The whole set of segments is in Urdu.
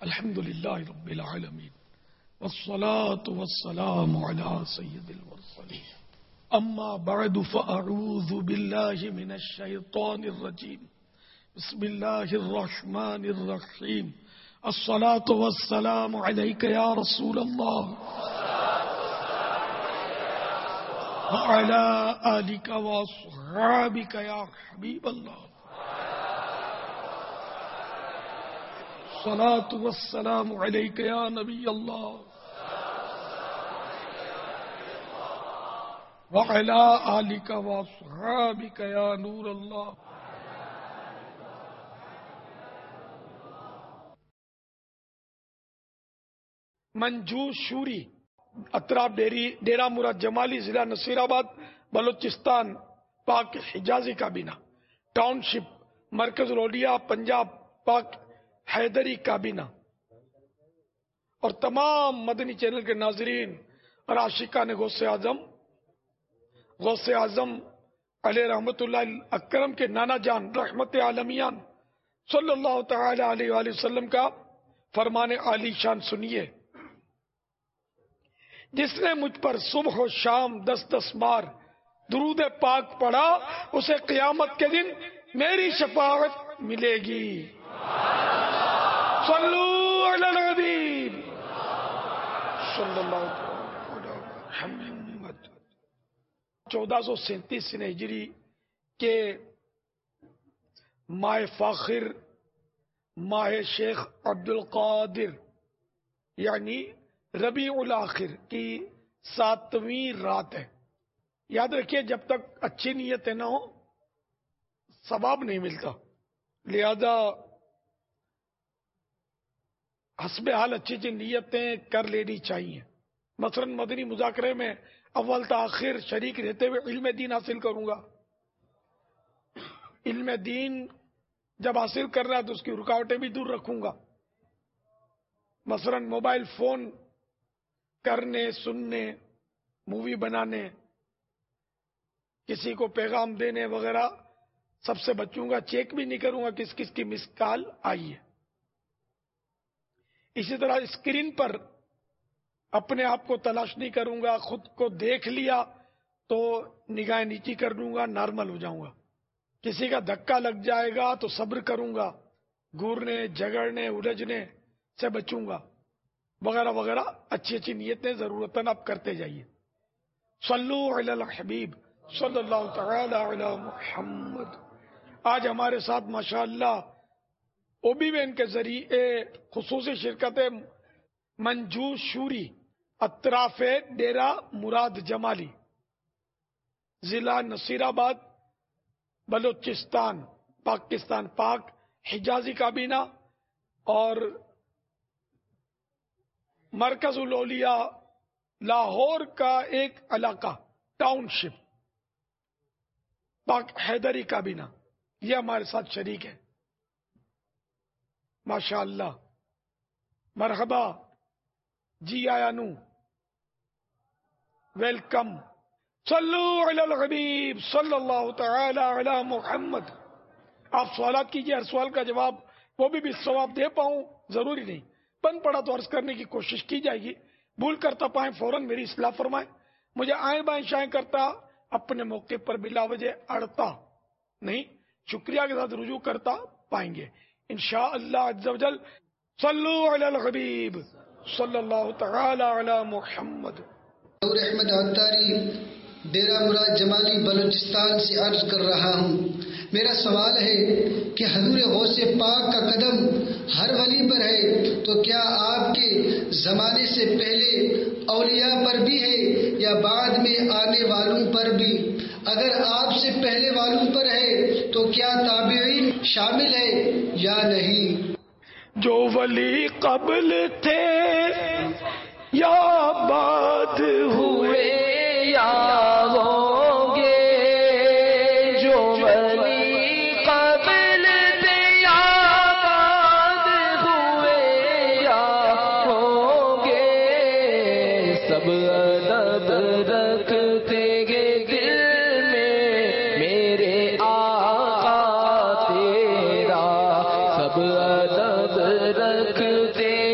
الحمد للہ رب العالمین والصلاة والسلام على سید المرسلین اما بعد فاعوذ باللہ من الشیطان الرجیم بسم اللہ الرحمن الرحیم الصلاة والسلام علیک یا رسول اللہ وعلى آلک واصحابک یا حبیب اللہ الصلاة والسلام علیک یا نبی اللہ وعلى آلک واصحابک یا نور اللہ. منجو شوری اطراف ڈیرہ مراد جمالی ضلع نصیر آباد بلوچستان پاک حجازی کابینہ ٹاؤن شپ مرکز لودھیا پنجاب پاک حیدری کابینہ اور تمام مدنی چینل کے ناظرین اور عاشقان غوث اعظم علیہ رحمت اللہ اکرم کے نانا جان رحمت عالمیان صلی اللہ تعالی علیہ وآلہ وسلم کا فرمان عالی شان سنیے. جس نے مجھ پر صبح و شام 10 بار درود پاک پڑھا اسے قیامت کے دن میری شفاعت ملے گی. صلو علی الحبیب صلی اللہ علیہ محمد. 1437 ہجری کے ماہ فاخر ماہ شیخ عبد القادر یعنی ربیع الاخر کی 7ویں رات ہے. یاد رکھیے جب تک اچھی نیتیں نہ ہو ثواب نہیں ملتا، لہذا حسب حال اچھی نیتیں کر لینی چاہیے. مثلا مدنی مذاکرے میں اول تا آخر شریک رہتے ہوئے علم دین حاصل کروں گا. علم دین جب حاصل کر رہا ہے تو اس کی رکاوٹیں بھی دور رکھوں گا. مثلا موبائل فون کرنے، سننے، مووی بنانے، کسی کو پیغام دینے وغیرہ سب سے بچوں گا. چیک بھی نہیں کروں گا کس کس کی مس کال آئی ہے. اسی طرح اسکرین پر اپنے آپ کو تلاش نہیں کروں گا. خود کو دیکھ لیا تو نگاہ نیچی کر دوں گا، نارمل ہو جاؤں گا. کسی کا دھکا لگ جائے گا تو صبر کروں گا، گورنے جھگڑنے الجھنے سے بچوں گا وغیرہ وغیرہ. اچھی نیتیں ضرورتاً آپ کرتے جائیے. صلو علی الحبیب صلی اللہ تعالی علی محمد. آج ہمارے ساتھ ماشاءاللہ اوبی وین کے ذریعے خصوصی شرکت منجو شوری اطراف ڈیرہ مراد جمالی ضلع نصیر آباد بلوچستان پاکستان پاک حجازی کابینہ اور مرکز لودھیا لاہور کا ایک علاقہ ٹاؤن شپ پاک حیدری کابینہ یہ ہمارے ساتھ شریک ہے. ماشاءاللہ مرحبا، جی آیا نو، ویلکم. صلو علی الحبیب صلی اللہ تعالی علی محمد. آپ سوالات کیجئے، ہر سوال کا جواب وہ بھی ثواب دے پاؤں ضروری نہیں، بن پڑا تو عرض کرنے کی کوشش کی جائے گی. بھول کرتا پائیں فوراً میری اصلاح فرمائیں. مجھے آئیں بائیں شائیں کرتا اپنے موقع پر بلا وجہ اڑتا نہیں، شکریہ کے ساتھ رجوع کرتا پائیں گے انشاءاللہ عز و جل. صلو علی الحبیب صلی اللہ تعالی علی محمد. نور احمد عطاری ڈیرہ مراد جمالی بلوچستان سے عرض کر رہا ہوں. میرا سوال ہے کہ حضور غوث پاک کا قدم ہر ولی پر ہے تو کیا آپ کے زمانے سے پہلے اولیاء پر بھی ہے یا بعد میں آنے والوں پر بھی؟ اگر آپ سے پہلے والوں پر ہے تو کیا تابعین شامل ہے یا نہیں؟ جو ولی قبل تھے یا بعد ہوئے یا ہوں گے، جو ولی قبل تھے یا بعد ہوئے یا ہوں گے، سب ادب رکھتے گے دل میں میرے آقا تیرا، سب ادب رکھتے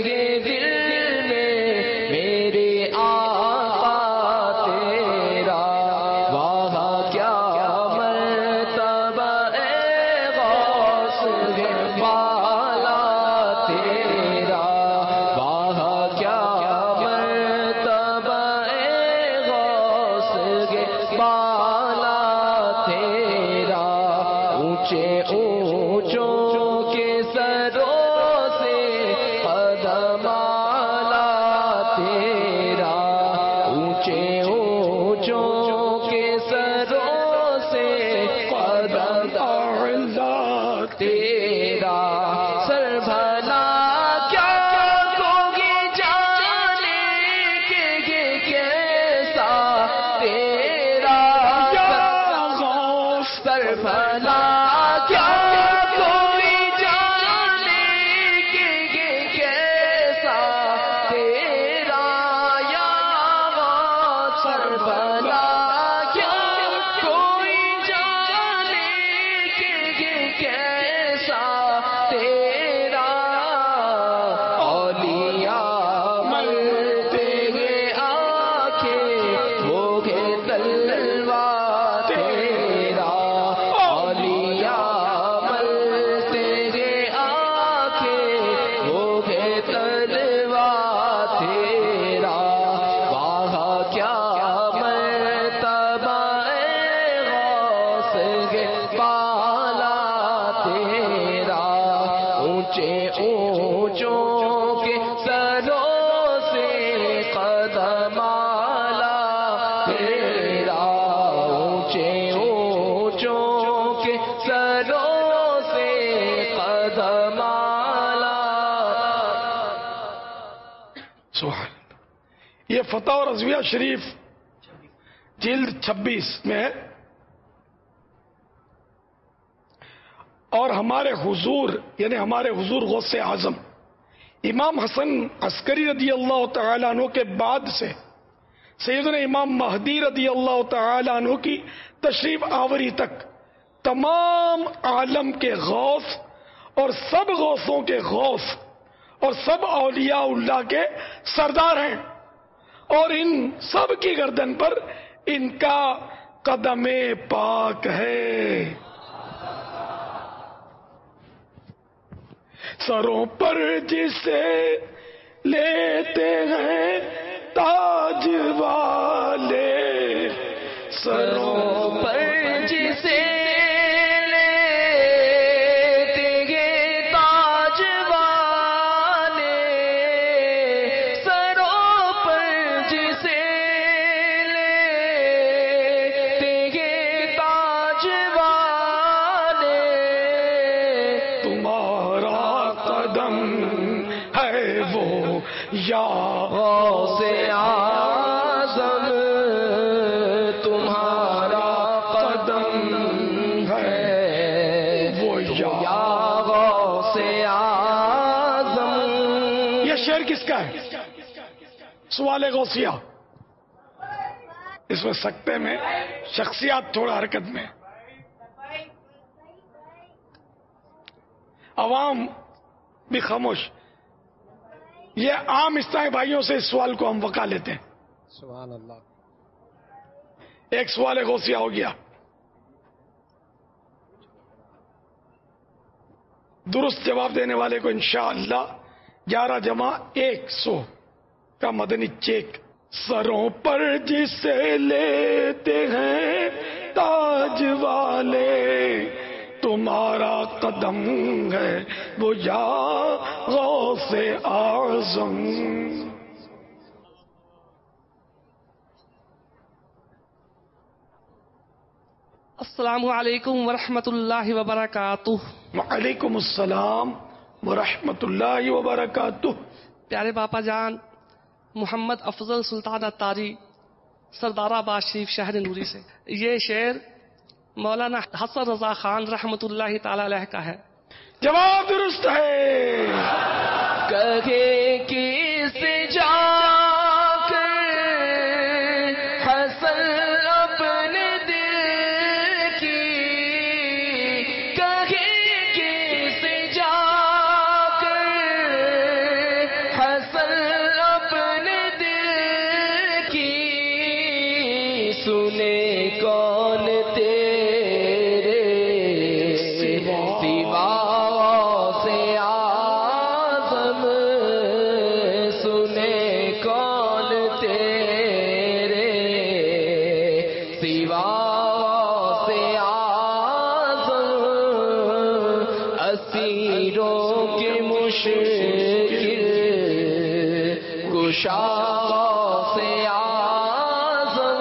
اونچے اونچوں کے سروں سے قدم اعلیٰ تیرا، اونچے اونچوں کے سروں سے قدم اعلیٰ تیرا، سر بھلا کیا کوئی جانے کہ کیسا تیرا، سر بھلا کیا کوئی جانے کہ کیسا تیرا، یا سر بھلا کیا کوئی جانے کہ کیسا تیرا، اولیاء مرتے گئے آنکھیں وہ گے تلوار تیرا، اولیاء مرتے گئے آنکھیں وہ گے تلوار تیرا، وہاں کیا مرتبہ غوث کے بالا تیرا، اونچے اونچوں کے سروں سے قدم اعلیٰ تیرا، اونچے اونچوں کے سروں سے قدم اعلیٰ۔ سبحان اللہ۔ یہ فتح و رضویہ شریف جلد 26 میں ہے، اور ہمارے حضور یعنی ہمارے حضور غوث اعظم امام حسن عسکری رضی اللہ تعالیٰ عنہ کے بعد سے سیدنا امام مہدی رضی اللہ تعالیٰ عنہ کی تشریف آوری تک تمام عالم کے غوث اور سب غوثوں کے غوث اور سب اولیاء اللہ کے سردار ہیں، اور ان سب کی گردن پر ان کا قدم پاک ہے۔ سروں پر جسے لیتے ہیں تاج والے، سروں پر جسے تاج والے، سروں پر جسے تاج والے، تمہارا قدم ہے وہ یا غوث اعظم، تمہارا قدم ہے وہ یا غوث اعظم۔ یہ شعر کس کا ہے؟ سوال غوثیہ۔ اس میں سکتے میں شخصیات تھوڑا حرکت میں، عوام بھی خاموش۔ یہ عام اسلامی بھائیوں سے اس سوال کو ہم وقع لیتے ہیں۔ سبحان اللہ۔ ایک سوال غوثیہ ہو گیا، درست جواب دینے والے کو انشاءاللہ 11 جمع 100 کا مدنی چیک۔ سروں پر جسے لیتے ہیں تاج والے، تمہارا قدم ہے وہ یا غوث اعظم۔ السلام علیکم ورحمۃ اللہ وبرکاتہ۔ وعلیکم السلام ورحمۃ اللہ وبرکاتہ۔ پیارے باپا جان محمد افضل سلطان اتاری سردار آباد شریف شہر نوری سے، یہ شعر مولانا حسن رضا خان رحمۃ اللہ تعالی علیہ کا ہے۔ جواب درست ہے۔ کہے کس جا کر حسن اپنے دل کی، کہے کس جا کر حسن اپنے دل کی، سنے کون تیرے سوا سے سنے غوث اعظم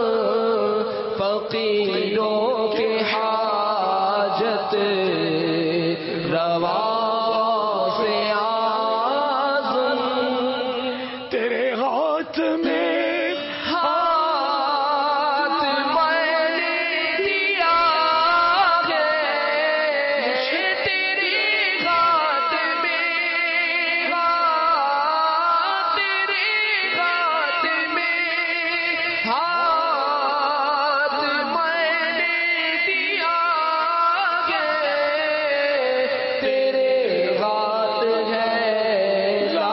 فقیروں کی حاجت روا غوث اعظم تیرے ہاتھ میں ہاتھ میں نے دیا ہے تیری ہاتھ میں تیری ہاتھ میں ہاتھ میں نے دیا ہے تیرے ہاتھ ہے لا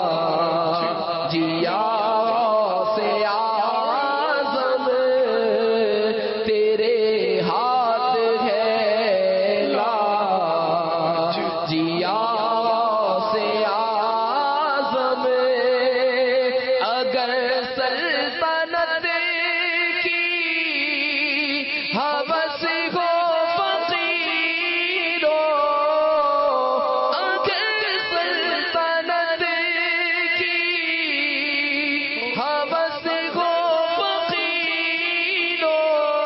جیا سے اعظم تیرے ہاتھ ہے لا جیا سے اعظم اگر سلطنت کی ہوس ہو فقیروں اگر سلطنت کی ہوس ہو فقیروں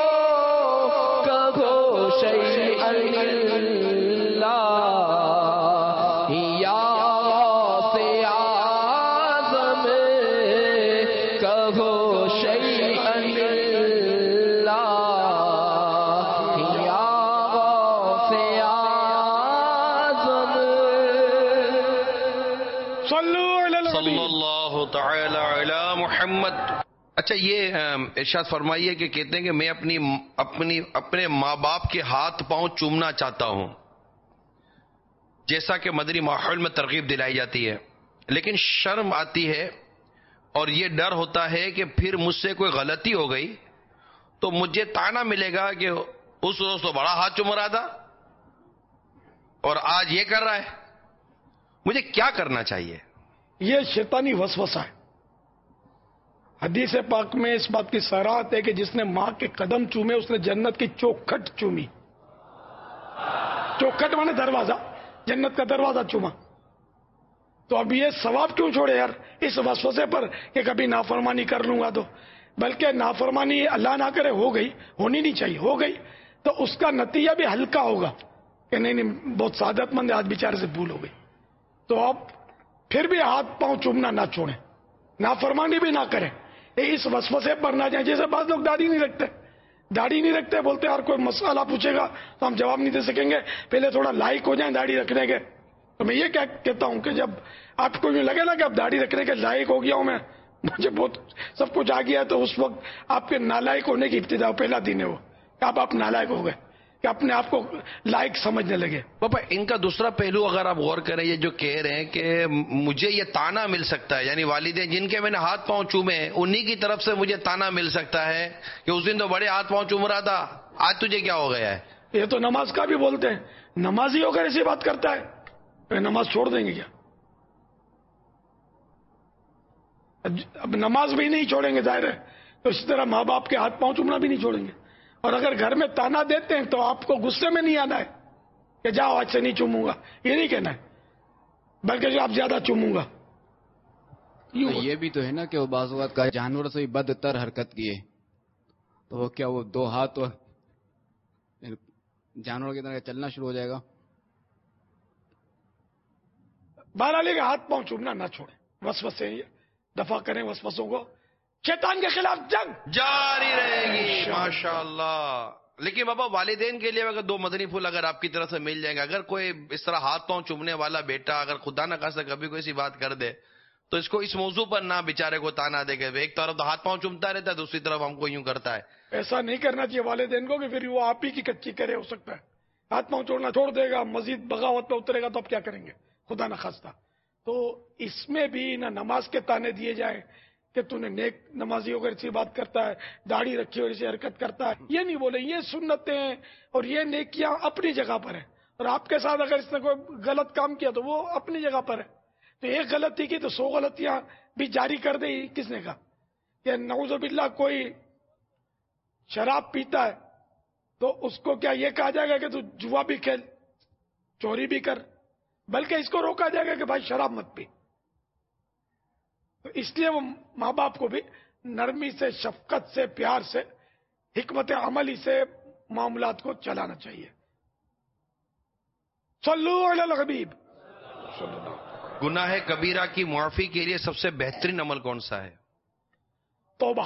کہو شیئا للہ یا غوث اعظم کہو شیئا للہ یا غوث اعظم صلو علی النبی صلی اللہ تعالی علی محمد. اچھا یہ ارشاد فرمائیے کہ کہتے ہیں کہ میں اپنے ماں باپ کے ہاتھ پاؤں چومنا چاہتا ہوں، جیسا کہ مدنی ماحول میں ترغیب دلائی جاتی ہے، لیکن شرم آتی ہے اور یہ ڈر ہوتا ہے کہ پھر مجھ سے کوئی غلطی ہو گئی تو مجھے طعنہ ملے گا کہ اس روز تو بڑا ہاتھ چوم رہا تھا اور آج یہ کر رہا ہے. مجھے کیا کرنا چاہیے؟ یہ شیطانی وسوسہ ہے. حدیث پاک میں اس بات کی صراحت ہے کہ جس نے ماں کے قدم چومے اس نے جنت کی چوکھٹ چومی. چوکھٹ مانے دروازہ، جنت کا دروازہ چوما. تو اب یہ ثواب کیوں چھوڑے یار اس وسوسے پر کہ کبھی نافرمانی کر لوں گا تو، بلکہ نافرمانی اللہ نہ کرے ہو گئی، ہونی نہیں چاہیے، ہو گئی تو اس کا نتیجہ بھی ہلکا ہوگا کہ نہیں بہت سعادت مند ہے، آج بیچارے سے بھول ہو گئی. تو اب پھر بھی ہاتھ پاؤں چومنا نہ چھوڑیں، نافرمانی بھی نہ کریں، اس وسوسے پر نہ جائیں. جیسے بعض لوگ داڑھی نہیں رکھتے بولتے یار کوئی مسئلہ پوچھے گا تو ہم جواب نہیں دے سکیں گے، پہلے تھوڑا لائق ہو جائیں داڑھی رکھنے کے. تو میں یہ کیا کہتا ہوں کہ جب آپ کو یہ لگے نا کہ اب داڑھی رکھنے کے لائق ہو گیا ہوں میں، مجھے بہت سب کچھ آ گیا ہے، تو اس وقت آپ کے نالائق ہونے کی ابتدا پہلا دن ہے وہ کہ آپ نالائق ہو گئے، کہ اپنے آپ کو لائق سمجھنے لگے. پاپا ان کا دوسرا پہلو اگر آپ غور کریں، یہ جو کہہ رہے ہیں کہ مجھے یہ طعنہ مل سکتا ہے، یعنی والدین جن کے میں نے ہاتھ پاؤں چومے ہیں انہی کی طرف سے مجھے طعنہ مل سکتا ہے کہ اس دن تو بڑے ہاتھ پاؤں چوم رہا تھا، آج تجھے کیا ہو گیا ہے. یہ تو نماز کا بھی بولتے ہیں، نمازی ہو کر ایسی بات کرتا ہے، نماز چھوڑ دیں گے کیا؟ اب نماز بھی نہیں چھوڑیں گے ظاہر ہے، تو اسی طرح ماں باپ کے ہاتھ پاؤں چومنا بھی نہیں چھوڑیں گے. اور اگر گھر میں تانا دیتے ہیں تو آپ کو غصے میں نہیں آنا ہے کہ جاؤ آج سے نہیں چوموں گا، یہ نہیں کہنا ہے، بلکہ جو آپ زیادہ چوموں گا. یہ بھی تو ہے نا کہ وہ بعض اوقات کا جانور سے بدتر حرکت کیے تو وہ کیا وہ دو ہاتھ تو جانور کی طرح چلنا شروع ہو جائے گا. بہرحال کے ہاتھ پاؤں چومنا نہ چھوڑیں، وسوسے دفع کریں، وسوسوں کو. شیطان کے خلاف جنگ جاری رہے گی ماشاءاللہ. لیکن بابا والدین کے لیے اگر دو مدنی پھول اگر آپ کی طرف سے مل جائیں گے، اگر کوئی اس طرح ہاتھ پاؤں چومنے والا بیٹا اگر خدا نہ خاصہ کبھی کوئی ایسی بات کر دے تو اس کو اس موضوع پر نہ بیچارے کو تانا دے گا، ایک طرف تو ہاتھ پاؤں چومتا رہتا ہے، دوسری طرف ہم کو یوں کرتا ہے. ایسا نہیں کرنا چاہیے والدین کو کہ پھر وہ آپ ہی کی کچی کرے. ہو سکتا ہے ہاتھ پاؤں چھوڑنا چھوڑ دے گا، مزید بغاوت پہ اترے گا تو اب کیا کریں گے خدا نہ خواستہ. تو اس میں بھی نہ نماز کے تانے دیے جائیں کہ تو نے نیک نمازی ہو کر ایسی بات کرتا ہے، داڑھی رکھی اور ایسی حرکت کرتا ہے، یہ نہیں بولے. یہ سنتیں اور یہ نیکیاں اپنی جگہ پر ہیں، اور آپ کے ساتھ اگر اس نے کوئی غلط کام کیا تو وہ اپنی جگہ پر ہے. تو ایک غلطی کی تو 100 غلطیاں بھی جاری کر دے، کس نے کہا؟ کہ نعوذ باللہ کوئی شراب پیتا ہے تو اس کو کیا یہ کہا جائے گا کہ تو جوا بھی کھیل، چوری بھی کر، بلکہ اس کو روکا جائے گا کہ بھائی شراب مت پی. تو اس لیے وہ ماں باپ کو بھی نرمی سے، شفقت سے، پیار سے، حکمت عملی سے معاملات کو چلانا چاہیے. صلو علی الحبیب. گناہ کبیرہ کی معافی کے لیے سب سے بہترین عمل کون سا ہے؟ توبہ.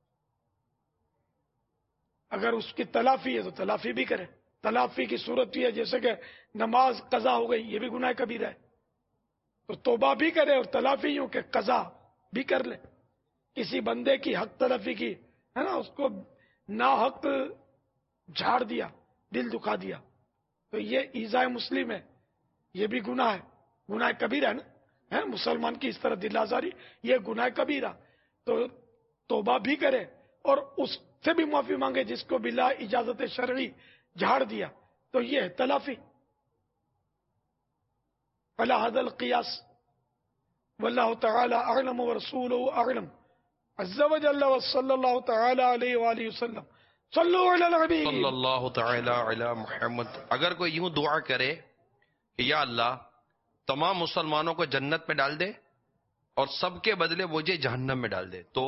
اگر اس کی تلافی ہے تو تلافی بھی کرے. تلافی کی صورت یہ ہے جیسے کہ نماز قضا ہو گئی، یہ بھی گناہ کبیرہ ہے، تو توبہ بھی کرے اور تلافی یوں کہ قضا بھی کر لے. کسی بندے کی حق تلافی کی ہے نا، اس کو ناحق جھاڑ دیا، دل دکھا دیا، تو یہ ایذاء مسلم ہے، یہ بھی گناہ ہے، گناہ کبیرہ ہے نا. مسلمان کی اس طرح دل آزاری یہ گناہ کبیرہ. تو توبہ بھی کرے اور اس سے بھی معافی مانگے جس کو بلا اجازت شرعی جھاڑ دیا، تو یہ ہے تلافی. علی ھذا القیاس واللہ تعالی اعلم ورسولہ اعلم عز وجل وصلی اللہ تعالی علیہ وآلہ وسلم. صلو علی الحبیب. صلی اللہ تعالی علی محمد. اگر کوئی یوں دعا کرے کہ یا اللہ تمام مسلمانوں کو جنت میں ڈال دے اور سب کے بدلے مجھے جہنم میں ڈال دے، تو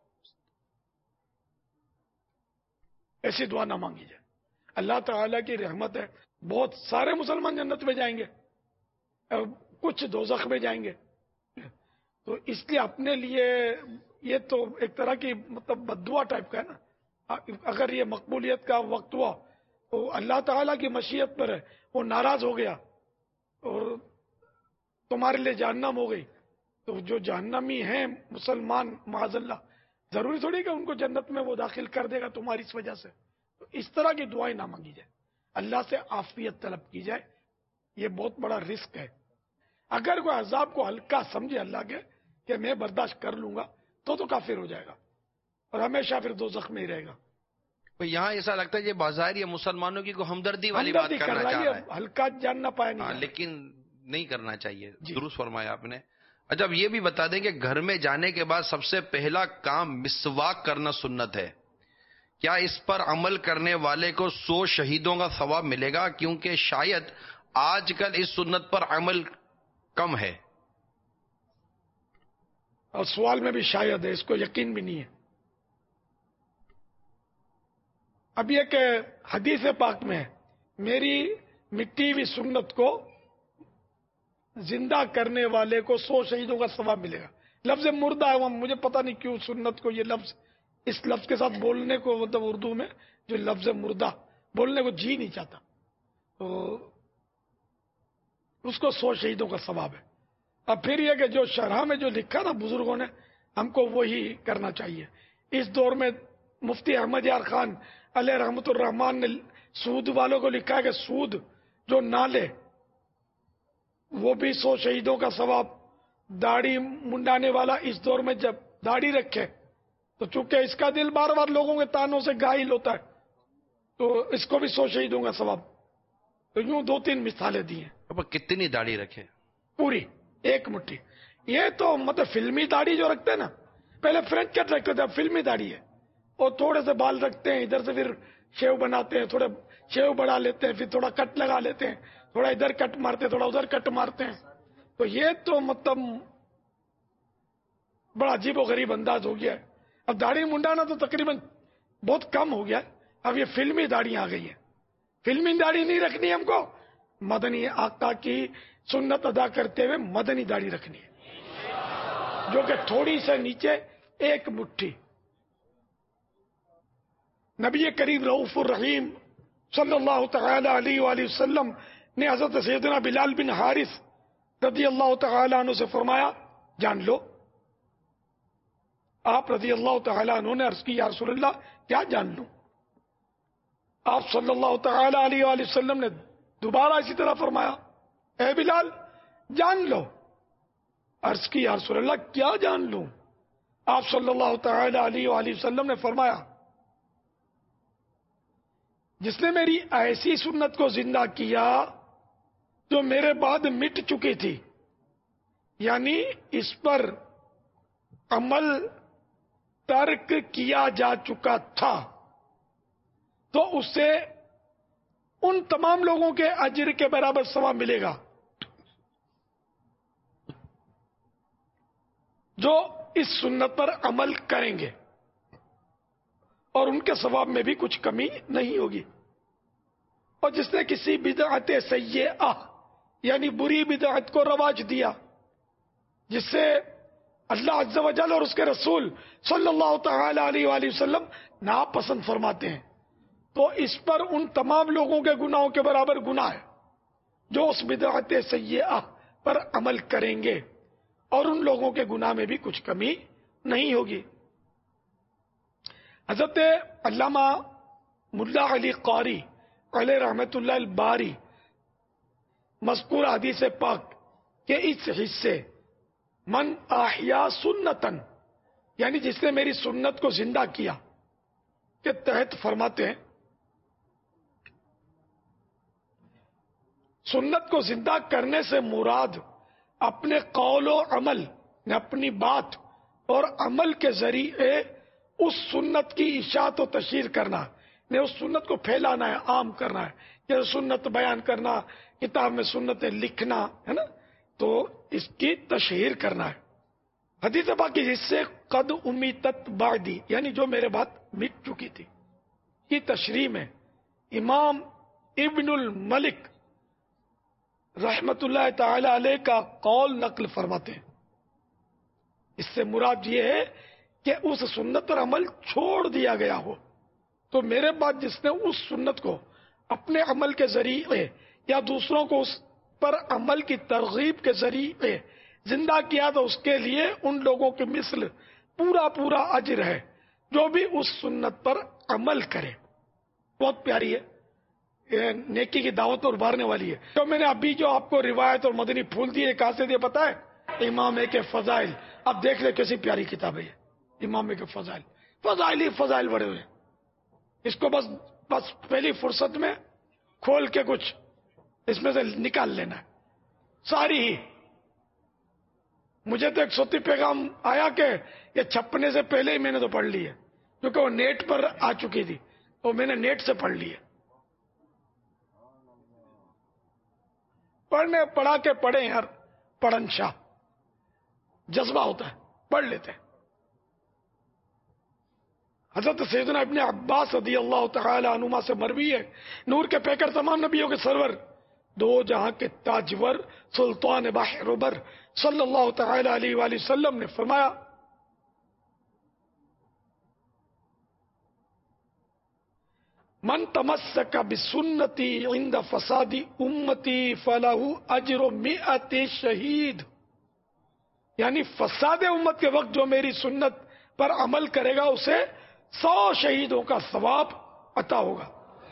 ایسی دعا نہ مانگی جائے. اللہ تعالیٰ کی رحمت ہے، بہت سارے مسلمان جنت میں جائیں گے اور کچھ دوزخ میں جائیں گے. تو اس لیے اپنے لیے یہ تو ایک طرح کی مطلب بددعا ٹائپ کا ہے نا. اگر یہ مقبولیت کا وقت ہوا تو اللہ تعالیٰ کی مشیت پر ہے، وہ ناراض ہو گیا اور تمہارے لیے جہنم ہو گئی، تو جو جہنمی ہیں مسلمان معاذ اللہ، ضروری تھوڑی کہ ان کو جنت میں وہ داخل کر دے گا تمہاری اس وجہ سے. تو اس طرح کی دعائیں نہ مانگی جائے، اللہ سے عافیت طلب کی جائے. یہ بہت بڑا رسک ہے. اگر کوئی عذاب کو ہلکا سمجھے اللہ کے کہ میں برداشت کر لوں گا تو کافر ہو جائے گا اور ہمیشہ پھر دوزخ میں ہی رہے گا. یہاں ایسا لگتا ہے یہ بظاہر یہ مسلمانوں کی کوئی ہمدردی والی بات کرنا چاہ رہا ہے، ہلکا جان نہ پایا نہیں، لیکن نہیں کرنا چاہیے. درست فرمایا آپ نے. اچھا اب یہ بھی بتا دیں کہ گھر میں جانے کے بعد سب سے پہلا کام مسواک کرنا سنت ہے. کیا اس پر عمل کرنے والے کو 100 شہیدوں کا ثواب ملے گا؟ کیونکہ شاید آج کل اس سنت پر عمل کم ہے. اور سوال میں بھی شاید ہے، اس کو یقین بھی نہیں ہے. اب یہ کہ حدیث پاک میں میری مٹی ہوئی سنت کو زندہ کرنے والے کو 100 شہیدوں کا ثواب ملے گا. لفظ مردہ ہے، مجھے پتہ نہیں کیوں سنت کو یہ لفظ اس لفظ کے ساتھ بولنے کو، مطلب اردو میں جو لفظ مردہ بولنے کو جی نہیں چاہتا، تو اس کو 100 شہیدوں کا ثواب ہے. اب پھر یہ کہ جو شرح میں جو لکھا نا بزرگوں نے، ہم کو وہی کرنا چاہیے. اس دور میں مفتی احمد یار خان علیہ رحمت الرحمان نے سود والوں کو لکھا ہے کہ سود جو نہ لے وہ بھی 100 شہیدوں کا ثواب. داڑھی منڈانے والا اس دور میں جب داڑھی رکھے تو چونکہ اس کا دل بار بار لوگوں کے تانوں سے گائل ہوتا ہے تو اس کو بھی 100 شہیدوں کا ثواب. تو یوں 2-3 مثالیں دی ہیں. کتنی داڑھی رکھے؟ پوری 1 مٹھی. یہ تو مطلب فلمی داڑھی جو رکھتے ہیں نا، پہلے فرینچ کٹ رکھتے تھے، اب فلمی داڑھی ہے. اور تھوڑے سے بال رکھتے ہیں، ادھر سے پھر شیو بناتے ہیں، تھوڑے شیو بڑھا لیتے ہیں، پھر تھوڑا کٹ لگا لیتے ہیں، تھوڑا ادھر کٹ مارتے ہیں، تھوڑا ادھر کٹ مارتے ہیں. تو یہ تو مطلب بڑا عجیب و غریب انداز ہو گیا ہے. اب داڑھی منڈانا تو تقریباً بہت کم ہو گیا ہے. اب یہ فلمی داڑھی آ گئی ہے. فلمی داڑھی نہیں رکھنی ہم کو، مدنی آقا کی سنت ادا کرتے ہوئے مدنی داڑھی رکھنی ہے، جو کہ تھوڑی سے نیچے 1 مٹھی. نبی کریم رؤوف الرحیم صلی اللہ تعالی علیہ وآلہ وسلم نے حضرت سیدنا بلال بن حارث رضی اللہ تعالی عنہ سے فرمایا، جان لو. آپ رضی اللہ تعالی عنہ نے عرض کی، یا رسول اللہ کیا جان لوں؟ آپ صلی اللہ تعالی علیہ وآلہ وسلم نے دوبارہ اسی طرح فرمایا، اے بلال جان لو. عرض کی، یا رسول اللہ کیا جان لوں؟ آپ صلی اللہ تعالی علیہ وآلہ وسلم نے فرمایا، جس نے میری ایسی سنت کو زندہ کیا جو میرے بعد مٹ چکی تھی، یعنی اس پر عمل ترک کیا جا چکا تھا، تو اس سے ان تمام لوگوں کے اجر کے برابر ثواب ملے گا جو اس سنت پر عمل کریں گے اور ان کے ثواب میں بھی کچھ کمی نہیں ہوگی. اور جس نے کسی بدعت سیئہ یعنی بری بدعت کو رواج دیا جس سے اللہ عز و جل اور اس کے رسول صلی اللہ تعالی علیہ وآلہ وسلم ناپسند فرماتے ہیں، تو اس پر ان تمام لوگوں کے گناہوں کے برابر گناہ ہے جو اس بدعت سیئہ پر عمل کریں گے، اور ان لوگوں کے گناہ میں بھی کچھ کمی نہیں ہوگی. حضرت علامہ ملا علی قاری علیہ رحمت اللہ الباری مذکور حدیث پاک کے اس حصے من احیا سنتن یعنی جس نے میری سنت کو زندہ کیا کے تحت فرماتے ہیں سنت کو زندہ کرنے سے مراد اپنے قول و عمل اپنی بات اور عمل کے ذریعے اس سنت کی اشاعت و تشہیر کرنا نے اس سنت کو پھیلانا ہے، عام کرنا ہے، جیسے سنت بیان کرنا، کتاب میں سنتیں لکھنا ہے نا، تو اس کی تشہیر کرنا ہے. حدیث پاک کی جس سے قد امیتت بعدی یعنی جو میرے بعد مٹ چکی تھی کی تشریح میں امام ابن الملک رحمت اللہ تعالی علیہ کا قول نقل فرماتے ہیں. اس سے مراد یہ ہے کہ اس سنت پر عمل چھوڑ دیا گیا ہو، تو میرے بعد جس نے اس سنت کو اپنے عمل کے ذریعے یا دوسروں کو اس پر عمل کی ترغیب کے ذریعے زندہ کیا تو اس کے لیے ان لوگوں کے مثل پورا پورا اجر ہے جو بھی اس سنت پر عمل کرے. بہت پیاری ہے، یہ نیکی کی دعوت اور ابھارنے والی ہے. تو میں نے ابھی جو آپ کو روایت اور مدنی پھول دیے کہاں سے دیے پتا ہے؟ امام کے فضائل. اب دیکھ لیں کیسی پیاری کتاب ہے یہ امام کے فضائل. فضائل ہی فضائل بڑے ہوئے، اس کو بس پہلی فرصت میں کھول کے کچھ اس میں سے نکال لینا ہے ساری ہی. مجھے تو ایک صوتی پیغام آیا کہ یہ چھپنے سے پہلے ہی میں نے تو پڑھ لی ہے، کیونکہ وہ نیٹ پر آ چکی تھی تو میں نے نیٹ سے پڑھ لی ہے. پڑھا کے پڑھیں یار، پڑھن شاہ جذبہ ہوتا ہے، پڑھ لیتے ہیں. حضرت سیدنا ابن عباس رضی اللہ تعالی عنہما سے مروی ہے، نور کے پیکر تمام نبیوں کے سرور، دو جہاں کے تاجور سلطان بحر صلی اللہ تعالی علیہ وآلہ وسلم نے فرمایا من تمسک بسنتی عند فساد امتی فلہ اجر 100 شہید. یعنی فساد امت کے وقت جو میری سنت پر عمل کرے گا اسے 100 شہیدوں کا ثواب عطا ہوگا.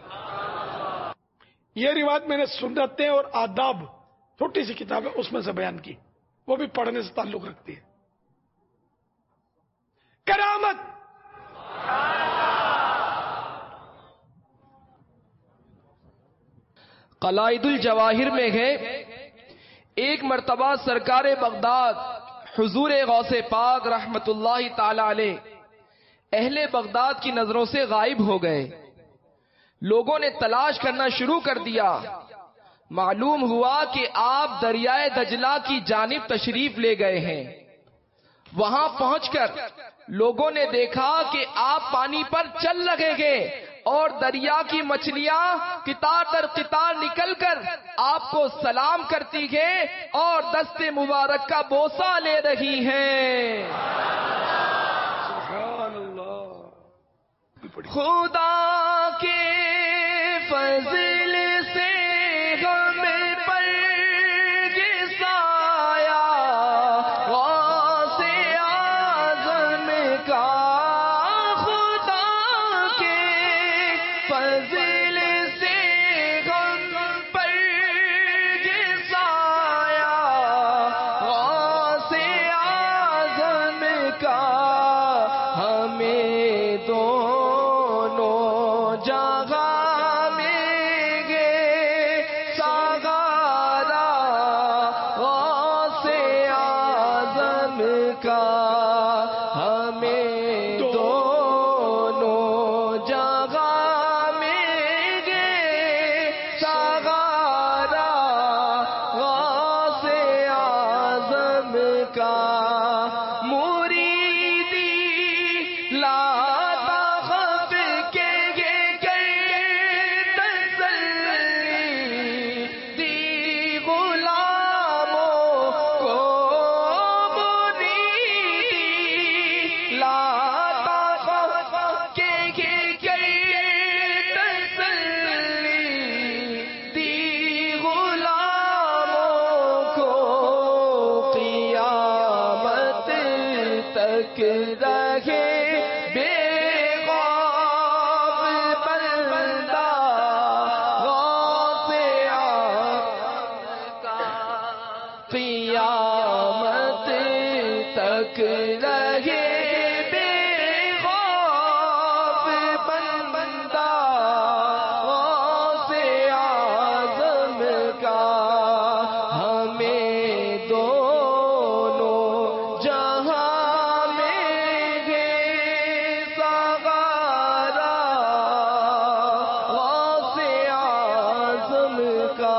یہ روایت میں نے سنتیں اور آداب چھوٹی سی کتاب ہے اس میں سے بیان کی، وہ بھی پڑھنے سے تعلق رکھتی ہے. کرامت قلائد الجواہر میں ہے، ایک مرتبہ سرکار بغداد حضور غوث پاک رحمت اللہ تعالی علیہ اہل بغداد کی نظروں سے غائب ہو گئے. لوگوں نے تلاش کرنا شروع کر دیا. معلوم ہوا کہ آپ دریائے دجلہ کی جانب تشریف لے گئے ہیں. وہاں پہنچ کر لوگوں نے دیکھا کہ آپ پانی پر چل لگے گے اور دریا کی مچھلیاں قطار در قطار نکل کر آپ کو سلام کرتی ہیں اور دست مبارک کا بوسہ لے رہی ہیں. سبحان اللہ. خدا کے فضل سے ہم پر یہ سایہ غوث اعظم کا، خدا کے فضل سے ہم پر یہ سایہ غوث اعظم کا، ہمیں دونوں جگہ میں گے سہارا غوث اعظم کا، ہمیں دونوں جگہ میں تک رہے بے خوف بندہ غوث اعظم کا، قیامت تک رہے بے خوف بندہ غوث اعظم کا، ہمیں دونوں جہاں میں گے سہارا غوث اعظم کا۔